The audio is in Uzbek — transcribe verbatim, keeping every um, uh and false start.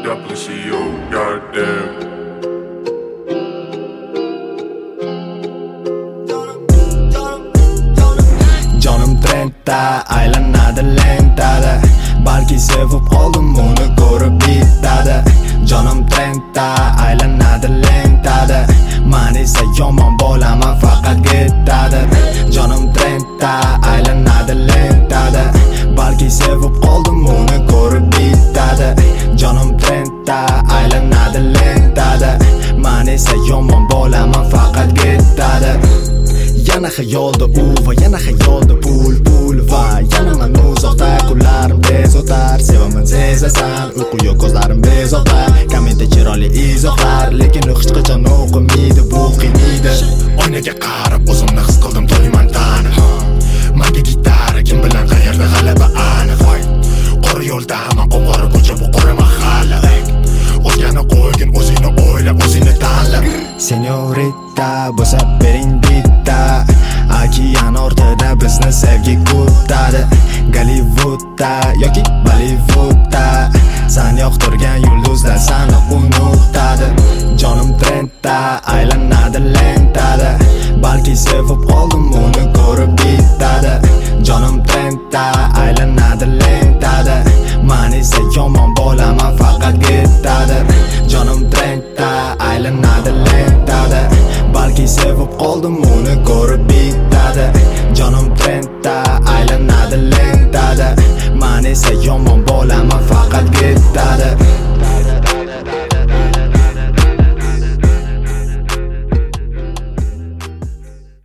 gaplashio, goddamn. Jonim trendda aylanadi lentada, balki sevib qoldim uni ko'rib bitadi. Jonim trendda aylanadi lentada, men esa yomon bo'laman faqat ketadi. Jonim trendda aylanadi lentada, balki sevib qoldim uni ko'rib bitadi. Jonim trendda aylanadi lentada, men esa yomon bo'laman faqat ketadi. Yana xayolda u va yana xayolda pul pul va yana men uzoqda kunlarim tez o'tar. Sevaman sezasan, uyqu yo'q ko'zlarim bezovta. Kommentda chiroyli izohlar, lekin u hech qachon o'qimaydi, bu qiynaydi. Oynaga qarab o'zimni his qildim to'yman tani. Menga gitara kim bilan qayerda g'alaba aniq. Qora yo'lda hamma qora ko'cha bu qora mahalla. O'zgani qo'ygin, o'zingni o'yla, o'zingni tanla. Senyorita bo'lsa bering bitta, okean ortida bizni sevgi kutadi. Gollivudda yoki Bollywoodda sen yoqtirgan yulduzlar seni unutadi. Jonim trendda aylan